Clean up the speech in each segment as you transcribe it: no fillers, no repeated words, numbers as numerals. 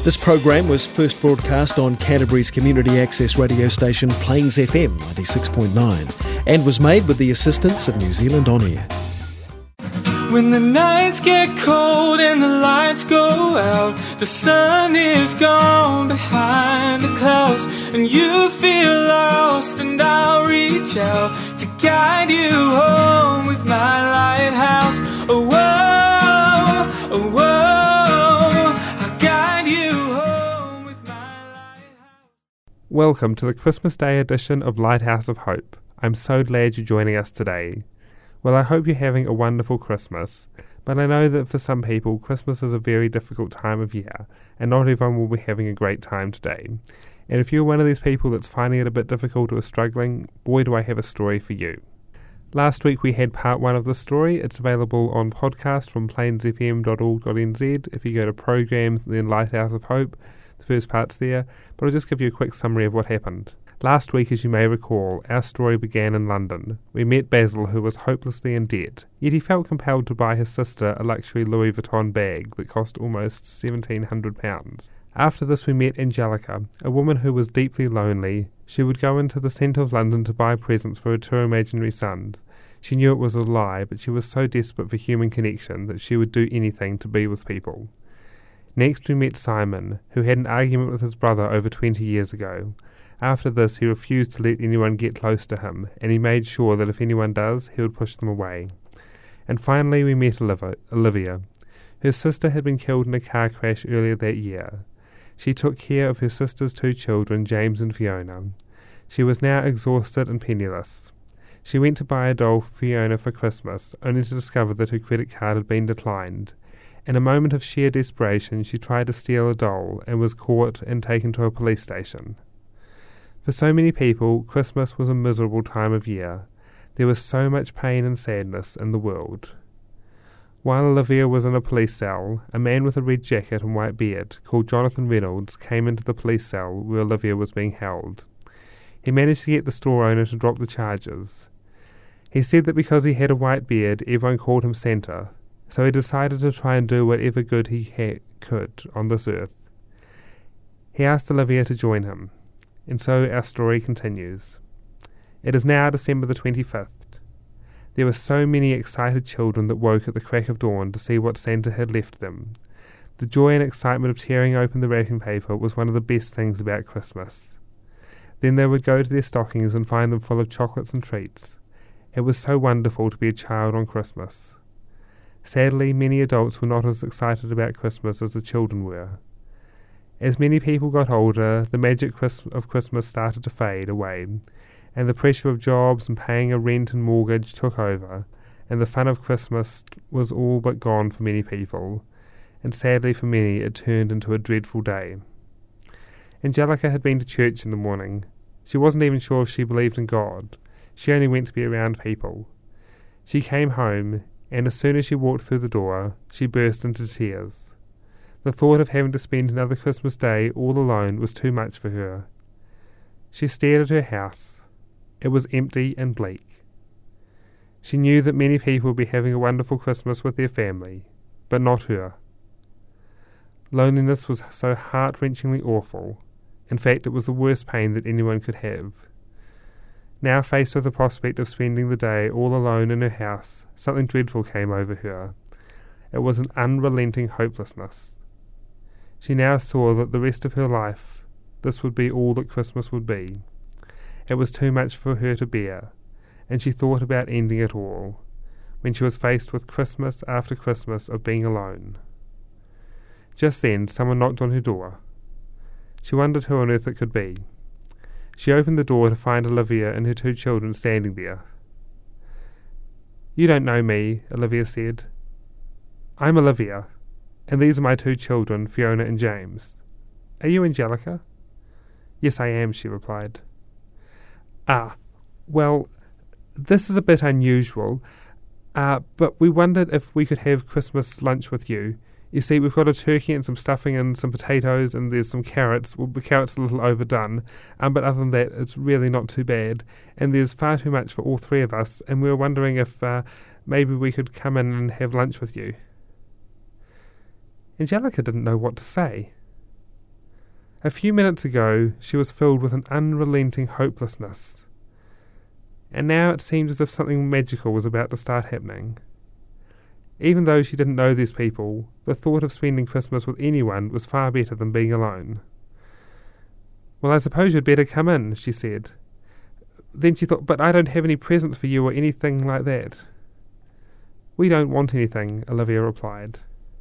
This program was first broadcast on Canterbury's community access radio station Plains FM 96.9 and was made with the assistance of New Zealand On Air. When the nights get cold and the lights go out, the sun is gone behind the clouds, and you feel lost, and I'll reach out to guide you home with my lighthouse. Oh, whoa, oh, whoa, I'll guide you home with my lighthouse. Welcome to the Christmas Day edition of Lighthouse of Hope. I'm so glad you're joining us today. Well, I hope you're having a wonderful Christmas, but I know that for some people, Christmas is a very difficult time of year, and not everyone will be having a great time today. And if you're one of these people that's finding it a bit difficult or struggling, boy do I have a story for you. Last week we had part 1 of the story. It's available on podcast from plainsfm.org.nz. If you go to programs, then Lighthouse of Hope, the first part's there, but I'll just give you a quick summary of what happened. Last week, as you may recall, our story began in London. We met Basil, who was hopelessly in debt, yet he felt compelled to buy his sister a luxury Louis Vuitton bag that cost almost £1,700. After this, we met Angelica, a woman who was deeply lonely. She would go into the centre of London to buy presents for her 2 imaginary sons. She knew it was a lie, but she was so desperate for human connection that she would do anything to be with people. Next, we met Simon, who had an argument with his brother over 20 years ago. After this, he refused to let anyone get close to him, and he made sure that if anyone does, he would push them away. And finally, we met Olivia. Her sister had been killed in a car crash earlier that year. She took care of her sister's 2 children, James and Fiona. She was now exhausted and penniless. She went to buy a doll for Fiona for Christmas, only to discover that her credit card had been declined. In a moment of sheer desperation, she tried to steal a doll and was caught and taken to a police station. For so many people, Christmas was a miserable time of year. There was so much pain and sadness in the world. While Olivia was in a police cell, a man with a red jacket and white beard, called Jonathan Reynolds, came into the police cell where Olivia was being held. He managed to get the store owner to drop the charges. He said that because he had a white beard, everyone called him Santa, so he decided to try and do whatever good he could on this earth. He asked Olivia to join him. And so our story continues. It is now December the 25th. There were so many excited children that woke at the crack of dawn to see what Santa had left them. The joy and excitement of tearing open the wrapping paper was one of the best things about Christmas. Then they would go to their stockings and find them full of chocolates and treats. It was so wonderful to be a child on Christmas. Sadly, many adults were not as excited about Christmas as the children were. As many people got older, the magic of Christmas started to fade away, and the pressure of jobs and paying a rent and mortgage took over, and the fun of Christmas was all but gone for many people, and sadly for many it turned into a dreadful day. Angelica had been to church in the morning. She wasn't even sure if she believed in God. She only went to be around people. She came home, and as soon as she walked through the door, she burst into tears. The thought of having to spend another Christmas day all alone was too much for her. She stared at her house. It was empty and bleak. She knew that many people would be having a wonderful Christmas with their family, but not her. Loneliness was so heart-wrenchingly awful. In fact, it was the worst pain that anyone could have. Now faced with the prospect of spending the day all alone in her house, something dreadful came over her. It was an unrelenting hopelessness. She now saw that the rest of her life, this would be all that Christmas would be. It was too much for her to bear, and she thought about ending it all, when she was faced with Christmas after Christmas of being alone. Just then, someone knocked on her door. She wondered who on earth it could be. She opened the door to find Olivia and her 2 children standing there. "You don't know me," Olivia said. "I'm Olivia, and these are my 2 children, Fiona and James. Are you Angelica?" "Yes, I am," she replied. "Ah, well, this is a bit unusual, but we wondered if we could have Christmas lunch with you. You see, we've got a turkey and some stuffing and some potatoes, and there's some carrots. Well, the carrots are a little overdone, but other than that, it's really not too bad. And there's far too much for all 3 of us, and we were wondering if maybe we could come in and have lunch with you." Angelica didn't know what to say. A few minutes ago, she was filled with an unrelenting hopelessness, and now it seemed as if something magical was about to start happening. Even though she didn't know these people, the thought of spending Christmas with anyone was far better than being alone. "Well, I suppose you'd better come in," she said. Then she thought, "But I don't have any presents for you or anything like that." "We don't want anything," Olivia replied.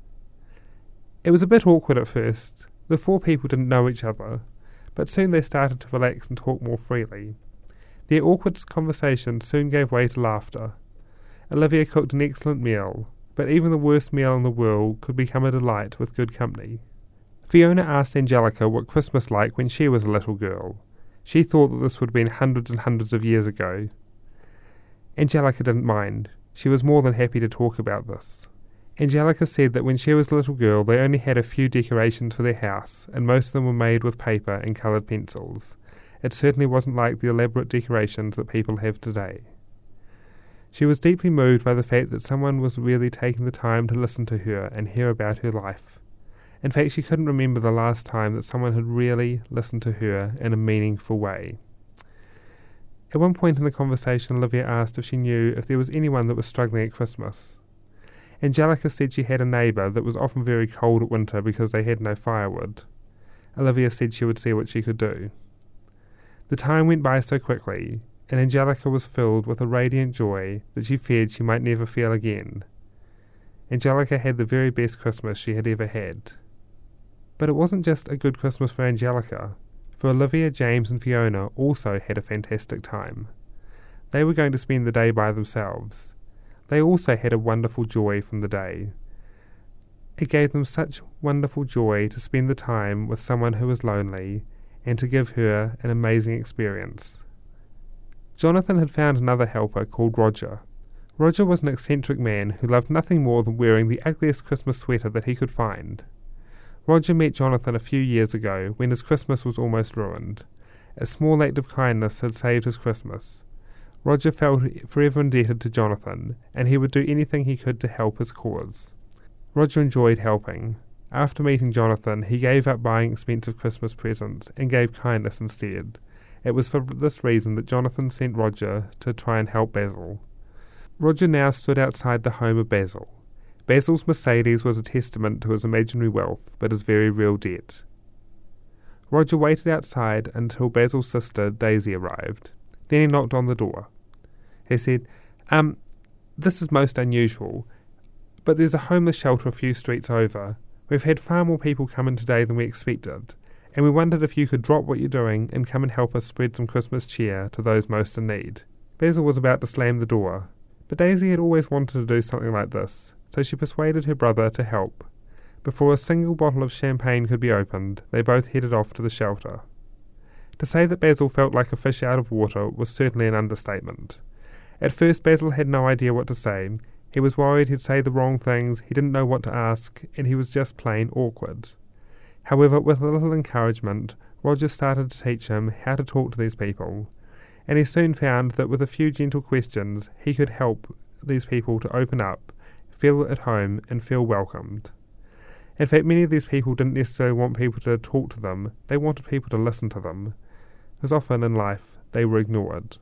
It was a bit awkward at first. The four people didn't know each other, but soon they started to relax and talk more freely. Their awkward conversation soon gave way to laughter. Olivia cooked an excellent meal, but even the worst meal in the world could become a delight with good company. Fiona asked Angelica what Christmas was like when she was a little girl. She thought that this would have been hundreds and hundreds of years ago. Angelica didn't mind. She was more than happy to talk about this. Angelica said that when she was a little girl they only had a few decorations for their house, and most of them were made with paper and coloured pencils. It certainly wasn't like the elaborate decorations that people have today. She was deeply moved by the fact that someone was really taking the time to listen to her and hear about her life. In fact, she couldn't remember the last time that someone had really listened to her in a meaningful way. At one point in the conversation, Olivia asked if she knew if there was anyone that was struggling at Christmas. Angelica said she had a neighbour that was often very cold at winter because they had no firewood. Olivia said she would see what she could do. The time went by so quickly, and Angelica was filled with a radiant joy that she feared she might never feel again. Angelica had the very best Christmas she had ever had. But it wasn't just a good Christmas for Angelica, for Olivia, James and Fiona also had a fantastic time. They were going to spend the day by themselves. They also had a wonderful joy from the day. It gave them such wonderful joy to spend the time with someone who was lonely and to give her an amazing experience. Jonathan had found another helper called Roger. Roger was an eccentric man who loved nothing more than wearing the ugliest Christmas sweater that he could find. Roger met Jonathan a few years ago when his Christmas was almost ruined. A small act of kindness had saved his Christmas. Roger felt forever indebted to Jonathan, and he would do anything he could to help his cause. Roger enjoyed helping. After meeting Jonathan, he gave up buying expensive Christmas presents and gave kindness instead. It was for this reason that Jonathan sent Roger to try and help Basil. Roger now stood outside the home of Basil. Basil's Mercedes was a testament to his imaginary wealth, but his very real debt. Roger waited outside until Basil's sister Daisy arrived. Then he knocked on the door. He said, "This is most unusual, but there's a homeless shelter a few streets over. We've had far more people come in today than we expected, and we wondered if you could drop what you're doing and come and help us spread some Christmas cheer to those most in need." Basil was about to slam the door, but Daisy had always wanted to do something like this, so she persuaded her brother to help. Before a single bottle of champagne could be opened, they both headed off to the shelter. To say that Basil felt like a fish out of water was certainly an understatement. At first Basil had no idea what to say. He was worried he'd say the wrong things, he didn't know what to ask, and he was just plain awkward. However, with a little encouragement, Roger started to teach him how to talk to these people, and he soon found that with a few gentle questions he could help these people to open up, feel at home, and feel welcomed. In fact, many of these people didn't necessarily want people to talk to them, they wanted people to listen to them, because often in life they were ignored.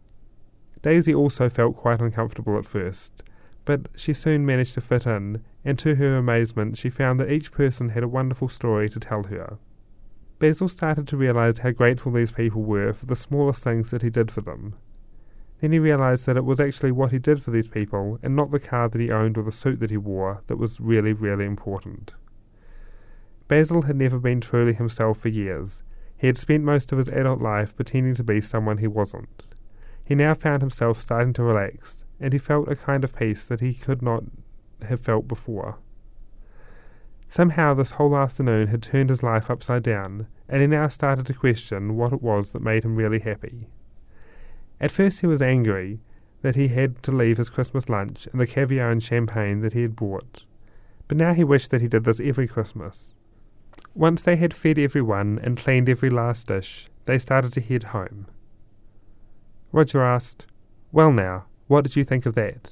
Daisy also felt quite uncomfortable at first, but she soon managed to fit in, and to her amazement she found that each person had a wonderful story to tell her. Basil started to realise how grateful these people were for the smallest things that he did for them. Then he realised that it was actually what he did for these people, and not the car that he owned or the suit that he wore, that was really, really important. Basil had never been truly himself for years. He had spent most of his adult life pretending to be someone he wasn't. He now found himself starting to relax, and he felt a kind of peace that he could not have felt before. Somehow this whole afternoon had turned his life upside down, and he now started to question what it was that made him really happy. At first he was angry that he had to leave his Christmas lunch and the caviar and champagne that he had bought, but now he wished that he did this every Christmas. Once they had fed everyone and cleaned every last dish, they started to head home. Roger asked, "Well now, what did you think of that?"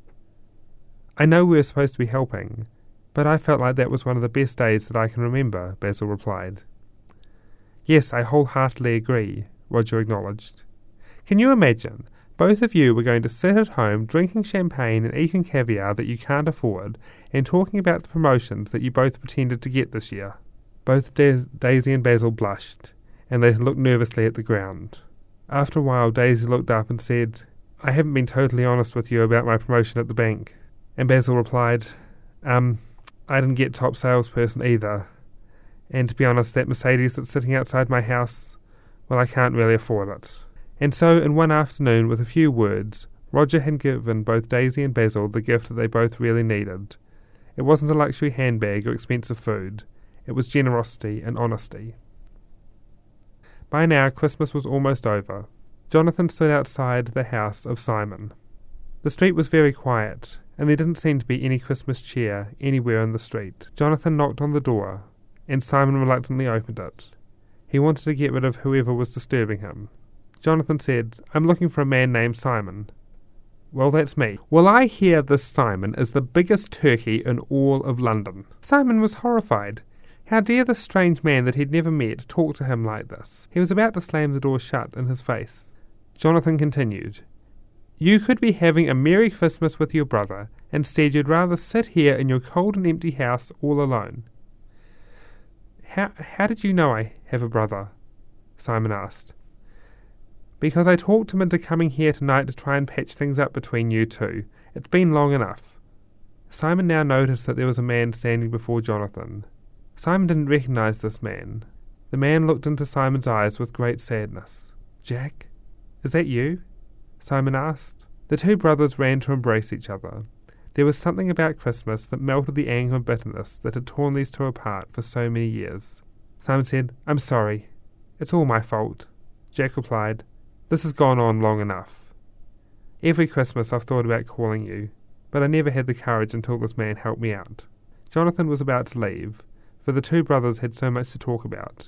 "I know we were supposed to be helping, but I felt like that was one of the best days that I can remember," Basil replied. Yes, I wholeheartedly agree, Roger acknowledged. Can you imagine? Both of you were going to sit at home drinking champagne and eating caviar that you can't afford and talking about the promotions that you both pretended to get this year. Both Daisy and Basil blushed, and they looked nervously at the ground. After a while, Daisy looked up and said, I haven't been totally honest with you about my promotion at the bank. And Basil replied, I didn't get top salesperson either. And to be honest, that Mercedes that's sitting outside my house, well, I can't really afford it. And so, in one afternoon, with a few words, Roger had given both Daisy and Basil the gift that they both really needed. It wasn't a luxury handbag or expensive food. It was generosity and honesty. By now, Christmas was almost over. Jonathan stood outside the house of Simon. The street was very quiet, and there didn't seem to be any Christmas cheer anywhere in the street. Jonathan knocked on the door, and Simon reluctantly opened it. He wanted to get rid of whoever was disturbing him. Jonathan said, I'm looking for a man named Simon. Well, that's me. Well, I hear this Simon is the biggest turkey in all of London. Simon was horrified. How dare this strange man that he'd never met talk to him like this? He was about to slam the door shut in his face. Jonathan continued, You could be having a Merry Christmas with your brother. Instead, you'd rather sit here in your cold and empty house all alone. How did you know I have a brother? Simon asked. Because I talked him into coming here tonight to try and patch things up between you two. It's been long enough. Simon now noticed that there was a man standing before Jonathan. Simon didn't recognize this man. The man looked into Simon's eyes with great sadness. Jack, is that you? Simon asked. The two brothers ran to embrace each other. There was something about Christmas that melted the anger and bitterness that had torn these two apart for so many years. Simon said, I'm sorry. It's all my fault. Jack replied, This has gone on long enough. Every Christmas I've thought about calling you, but I never had the courage until this man helped me out. Jonathan was about to leave, for the two brothers had so much to talk about.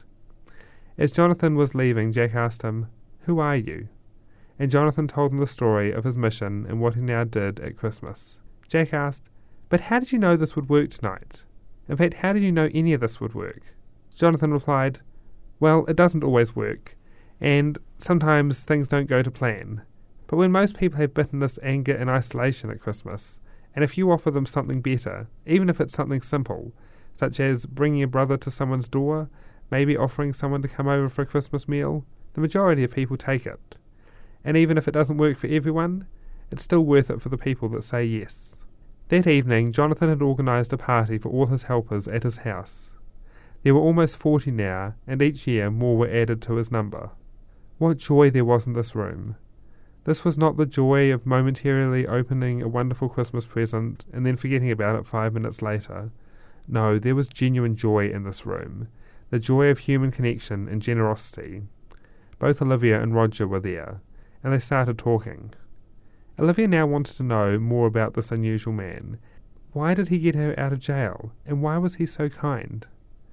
As Jonathan was leaving, Jack asked him, Who are you? And Jonathan told him the story of his mission and what he now did at Christmas. Jack asked, But how did you know this would work tonight? In fact, how did you know any of this would work? Jonathan replied, Well, it doesn't always work, and sometimes things don't go to plan. But when most people have bitterness, anger, and isolation at Christmas, and if you offer them something better, even if it's something simple, such as bringing a brother to someone's door, maybe offering someone to come over for a Christmas meal, the majority of people take it. And even if it doesn't work for everyone, it's still worth it for the people that say yes. That evening, Jonathan had organised a party for all his helpers at his house. There were almost 40 now, and each year more were added to his number. What joy there was in this room! This was not the joy of momentarily opening a wonderful Christmas present and then forgetting about it 5 minutes later. No, there was genuine joy in this room, the joy of human connection and generosity. Both Olivia and Roger were there, and they started talking. Olivia now wanted to know more about this unusual man. Why did he get her out of jail, and why was he so kind?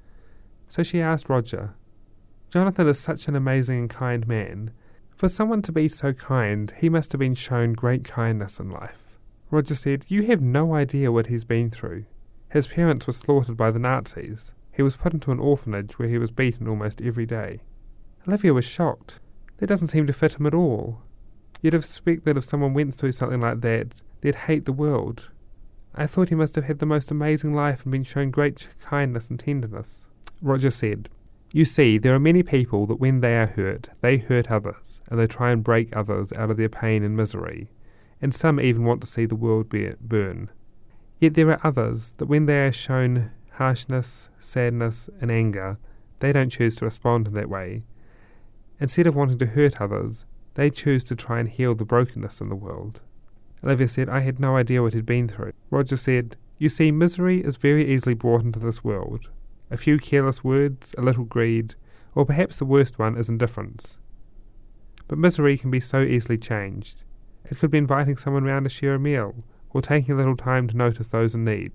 So she asked Roger, Jonathan is such an amazing and kind man. For someone to be so kind, he must have been shown great kindness in life. Roger said, You have no idea what he's been through. His parents were slaughtered by the Nazis. He was put into an orphanage where he was beaten almost every day. Olivia was shocked. That doesn't seem to fit him at all. You'd expect that if someone went through something like that, they'd hate the world. I thought he must have had the most amazing life and been shown great kindness and tenderness. Roger said, You see, there are many people that when they are hurt, they hurt others, and they try and break others out of their pain and misery, and some even want to see the world burn. Yet there are others that when they are shown harshness, sadness, and anger, they don't choose to respond in that way. Instead of wanting to hurt others, they choose to try and heal the brokenness in the world. Olivia said, I had no idea what he'd been through. Roger said, You see, misery is very easily brought into this world. A few careless words, a little greed, or perhaps the worst one is indifference. But misery can be so easily changed. It could be inviting someone round to share a meal, or taking a little time to notice those in need.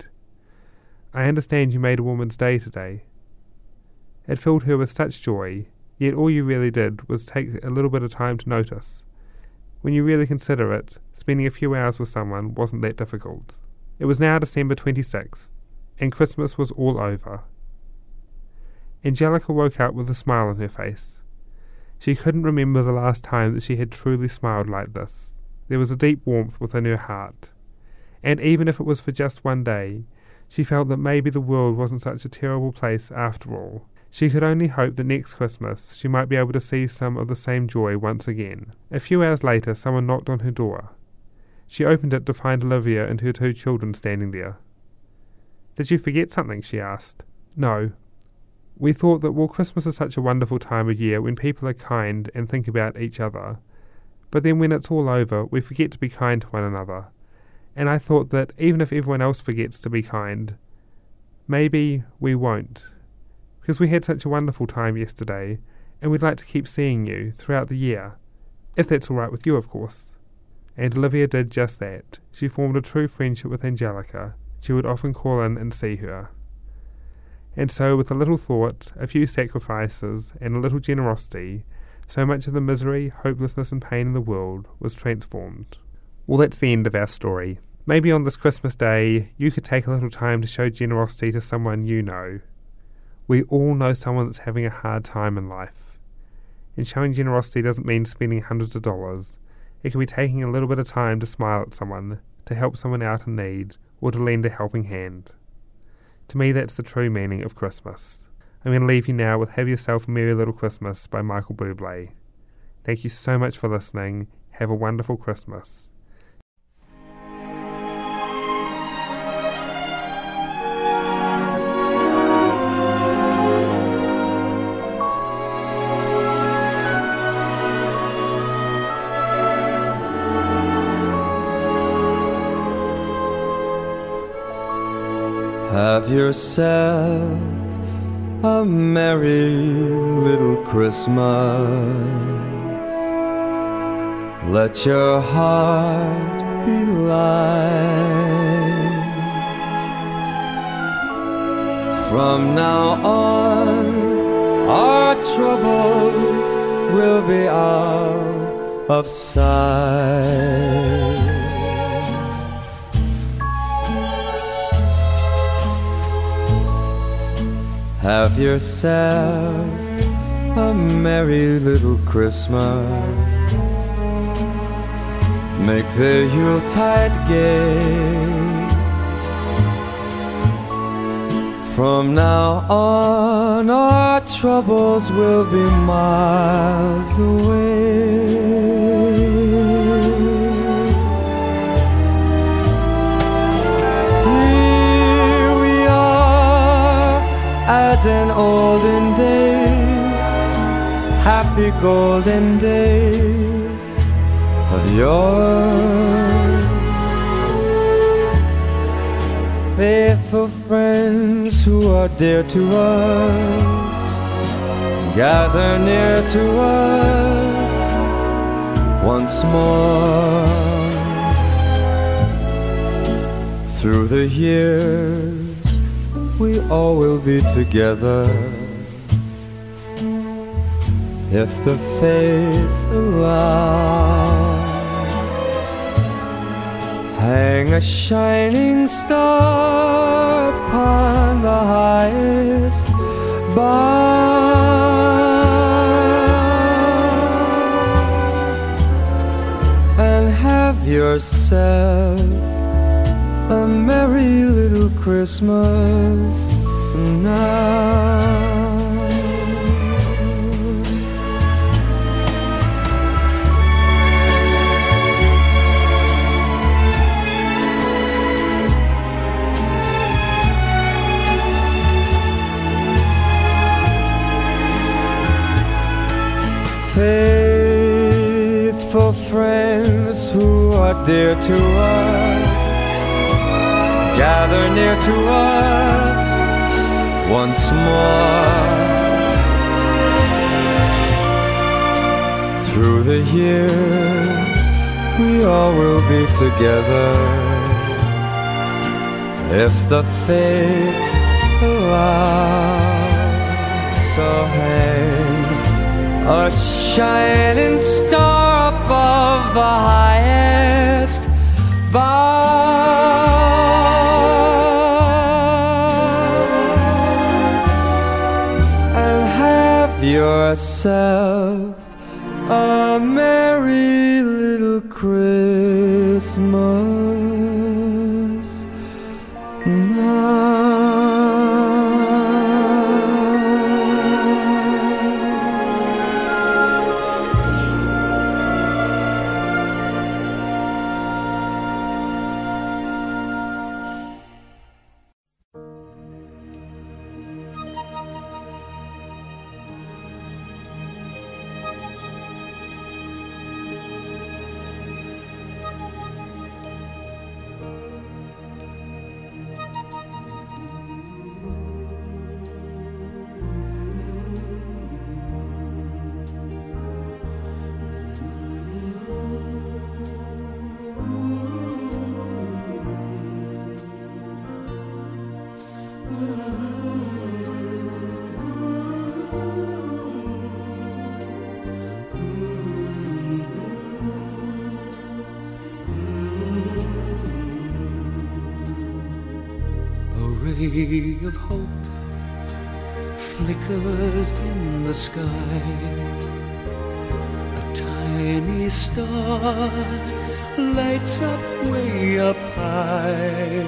I understand you made a woman's day today. It filled her with such joy, yet all you really did was take a little bit of time to notice. When you really consider it, spending a few hours with someone wasn't that difficult. It was now December 26th, and Christmas was all over. Angelica woke up with a smile on her face. She couldn't remember the last time that she had truly smiled like this. There was a deep warmth within her heart. And even if it was for just one day, she felt that maybe the world wasn't such a terrible place after all. She could only hope that next Christmas she might be able to see some of the same joy once again. A few hours later, someone knocked on her door. She opened it to find Olivia and her 2 children standing there. "Did you forget something?" she asked. "No. We thought that, well, Christmas is such a wonderful time of year when people are kind and think about each other. But then when it's all over, we forget to be kind to one another. And I thought that even if everyone else forgets to be kind, maybe we won't. Because we had such a wonderful time yesterday, and we'd like to keep seeing you throughout the year. If that's all right with you, of course." And Olivia did just that. She formed a true friendship with Angelica. She would often call in and see her. And so, with a little thought, a few sacrifices, and a little generosity, so much of the misery, hopelessness and pain in the world was transformed. Well, that's the end of our story. Maybe on this Christmas day, you could take a little time to show generosity to someone you know. We all know someone that's having a hard time in life. And showing generosity doesn't mean spending hundreds of dollars. It can be taking a little bit of time to smile at someone, to help someone out in need, or to lend a helping hand. To me, that's the true meaning of Christmas. I'm going to leave you now with Have Yourself a Merry Little Christmas by Michael Bublé. Thank you so much for listening. Have a wonderful Christmas. Have yourself a merry little Christmas. Let your heart be light. From now on, our troubles will be out of sight. Have yourself a merry little Christmas. Make the Yuletide gay. From now on, our troubles will be miles away. As in olden days, happy golden days of yore. Faithful friends who are dear to us, gather near to us once more. Through the years, we all will be together, if the fates allow. Hang a shining star upon the highest bough, and have yourself a merry little Christmas now. Faithful friends who are dear to us, gather near to us once more. Through the years, we all will be together, if the fates allow. So hang a shining star above the highest bough, yourself a merry little Christmas now. ray of hope flickers in the sky. A tiny star lights up way up high.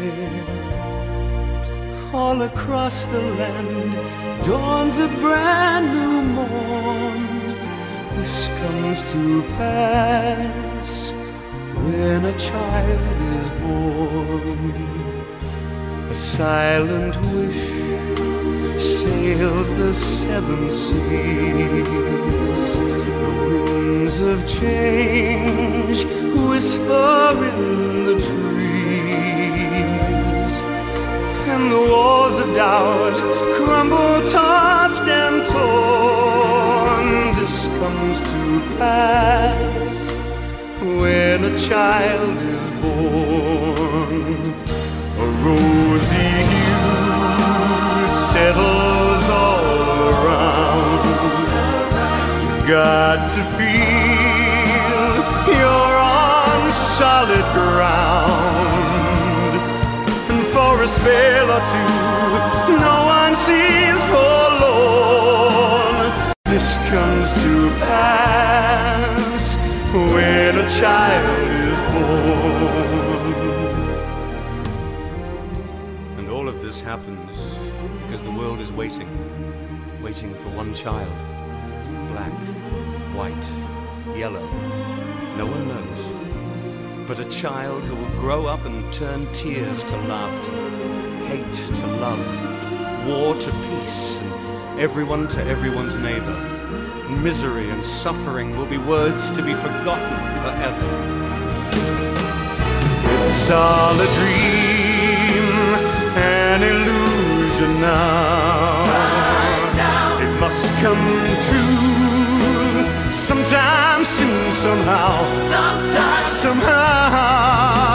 All across the land dawns a brand new morn. This comes to pass when a child is born. A silent wish sails the seven seas. The winds of change whisper in the trees, and the walls of doubt crumble, tossed and torn. This comes to pass when a child is born. A rosy hue settles all around. You've got to feel you're on solid ground. And for a spell or two, no one seems forlorn. This comes to pass when a child is born. This happens because the world is waiting for one child. Black, white, yellow, no one knows. But a child who will grow up and turn tears to laughter, hate to love, war to peace, and everyone to everyone's neighbor. Misery and suffering will be words to be forgotten forever. It's all a dream, an illusion now. It must come true sometime soon, somehow. Somehow.